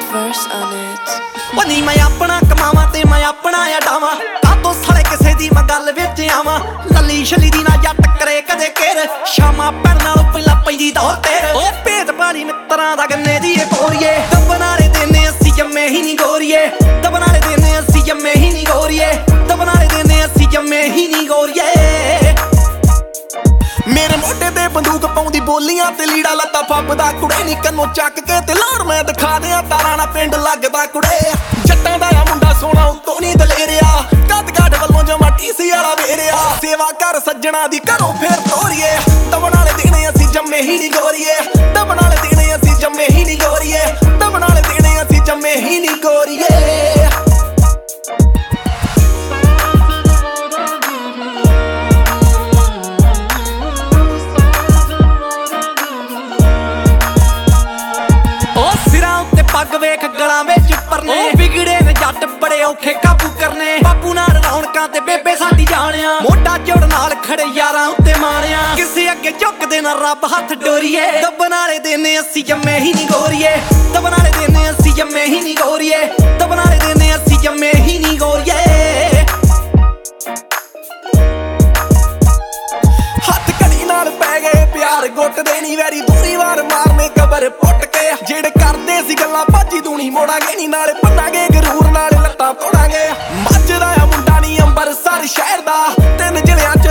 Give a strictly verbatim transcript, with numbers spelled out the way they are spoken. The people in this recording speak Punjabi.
verse on it. ਨੀ ਮੈਂ ਆਪਣਾ ਕਮਾਵਾਂ ਤੇ ਮੈਂ ਆਪਣਾ ਅਡਾਵਾਂ ਕਾਤੋਂ ਸਾਲੇ ਕਿਸੇ ਦੀ ਮੈਂ ਗੱਲ ਵਿੱਚ ਆਵਾਂ ਲੱਲੀ ਛਲੀ ਦੀ ਨਾ ਜੱਟ ਕਰੇ ਕਦੇ ਕੇਰ ਸ਼ਾਮਾਂ ਪੈਣ ਨਾਲੋਂ ਪਹਿਲਾਂ ਪੈਂਦੀ ਦੌਰ ਤੇਰ ਓ ਭੇਦ ਪਾਲੀ ਮਿੱਤਰਾਂ ਦਾ ਗੰਨੇ ਦੀ ਏ ਪੋਰੀਏ ਦੱਬਣ ਵਾਲੇ ਦਿਨ ਅਸੀਂ ਜੰਮੇ ਹੀ ਨਹੀਂ ਗੋਰੀਏ ਦੱਬਣ ਵਾਲੇ ਦਿਨ ਅਸੀਂ ਜੰਮੇ ਹੀ ਨਹੀਂ ਗੋਰੀਏ ਦੱਬਣ ਵਾਲੇ ਦਿਨ ਅਸੀਂ ਜੰਮੇ ਹੀ ਨਹੀਂ ਗੋਰੀਏ ਮੇਰੇ ਮੋਢੇ ਤੇ ਬੰਦੂਕ ਪਾਉਂਦੀ ਬੋਲੀਆਂ ਤੇ ਲੀੜਾ ਲੱਤਾ ਫੱਬਦਾ ਕੁੜੇ ਨੀ ਕੰਨੋਂ ਚੱਕ ਕੇ ਤੇ ਲਾੜ ਮੈਂ ਦਿਖਾ ਦਿਆਂ ਤਾਰਾਂ ਨਾਲ ਪਿੰਡ ਲੱਗਦਾ ਕੁੜੇ ਜੱਟਾਂ ਦਾ ਆ ਮੁੰਡਾ ਸੋਹਣਾ ਉੱਤੋਂ ਨੀ ਦਲੇਰਿਆ ਕੱਦ ਕਾਠ ਵੱਲੋਂ ਜਮਾ ਟੀਸੀ ਵਾਲਾ ਵੇਰਿਆ ਸੇਵਾ ਕਰ ਸੱਜਣਾ ਦੀ ਘਰੋਂ ਫੇਰ ਤੋਰੀਏ ਦਬਣ ਵਾਲੇ ਦਿਨ ਅਸੀਂ ਜੰਮੇ ਹੀ ਨੀ ਗੋਰੀਏ ਦਬਣ ਵਾਲੇ ਦਿਨ ਅਸੀਂ ਜੰਮੇ ਹੀ ਨੀ ਗੋਰੀਏ ਦਬਣ ਵਾਲੇ ਦਿਨ ਅਸੀਂ ਜੰਮੇ ਹੀ ਨੀ ਗੋਰੀਏ ਪੱਗ ਵੇਖ ਗਲਾਂ ਵਿੱਚ ਪਰਨੇ ਵਿਗੜੇ ਨੇ ਜੱਟ ਬੜੇ ਔਖੇ ਕਾਬੂ ਕਰਨੇ ਬਾਪੂ ਨਾਲ ਰੌਣਕਾਂ ਤੇ ਬੇਬੇ ਸਾਡੀ ਜਾਣਿਆ ਮੋਢਾ ਜੋੜ ਨਾਲ ਖੜੇ ਯਾਰਾਂ ਉੱਤੇ ਮਾਰਿਆ ਕਿਸੇ ਅੱਗੇ ਝੁਕਦੇ ਨਾ ਰੱਬ ਹੱਥ ਡੋਰੀਏ ਦੱਬਣ ਵਾਲੇ ਦਿਨ ਅਸੀਂ ਜੰਮੇ ਹੀ ਨਹੀਂ ਗੋਰੀਏ ਦੱਬਣ ਵਾਲੇ ਦਿਨ ਅਸੀਂ ਜੰਮੇ ਹੀ ਨਹੀਂ ਗੋਰੀਏ ਦੱਬਣ ਵਾਲੇ ਦਿਨ ਅਸੀਂ ਜੰਮੇ ਹੀ ਨਹੀਂ ਗੋਰੀਏ ਹੱਥ ਘੜੀ ਨਾਲ ਪੈ ਗਏ ਪਿਆਰ ਗੁੱਟ ਦੇ ਨੀ ਵੈਰੀ ਦੂਰੀ ਵਾਰ ਮਾਰਨੇ ਕਬਰ ਪੁੱਟ ਕੇ ਜਿਹੜੇ ਕਰਦੇ ਸੀ ਗੱਲਾਂ ਭਾਜੀ ਦੂਣੀ ਮੋੜਾਂਗੇ ਨੀ ਨਾਲੇ ਪੰਨਾਂਗੇ ਗਰੂਰ ਨਾਲੇ ਲੱਤਾਂ ਤੋੜਾਂਗੇ ਮੱਝਦਾ ਆ ਮੁੰਡਾ ਨੀ ਅੰਬਰਸਰ ਸ਼ਹਿਰ ਦਾ ਤਿੰਨ ਜ਼ਿਲ੍ਹਿਆਂ ਚ